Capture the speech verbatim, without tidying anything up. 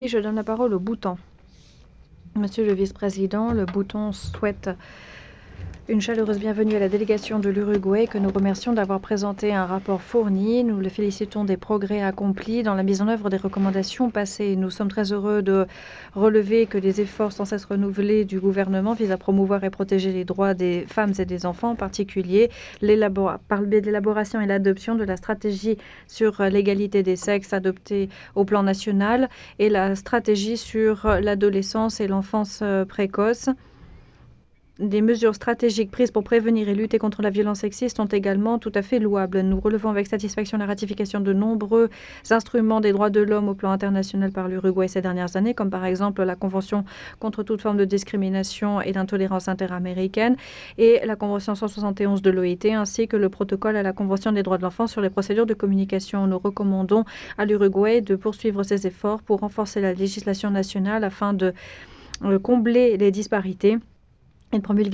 Et je donne la parole au Bhoutan. Monsieur le vice-président, le Bhoutan souhaite une chaleureuse bienvenue à la délégation de l'Uruguay que nous remercions d'avoir présenté un rapport fourni. Nous le félicitons des progrès accomplis dans la mise en œuvre des recommandations passées. Nous sommes très heureux de relever que les efforts sans cesse renouvelés du gouvernement visent à promouvoir et protéger les droits des femmes et des enfants, en particulier par le biais de l'élaboration et l'adoption de la stratégie sur l'égalité des sexes adoptée au plan national et la stratégie sur l'adolescence et l'enfance précoce. Des mesures stratégiques prises pour prévenir et lutter contre la violence sexiste sont également tout à fait louables. Nous relevons avec satisfaction la ratification de nombreux instruments des droits de l'homme au plan international par l'Uruguay ces dernières années, comme par exemple la Convention contre toute forme de discrimination et d'intolérance interaméricaine et la Convention cent soixante et onze de l'O I T, ainsi que le protocole à la Convention des droits de l'enfant sur les procédures de communication. Nous recommandons à l'Uruguay de poursuivre ses efforts pour renforcer la législation nationale afin de combler les disparités et de promulguer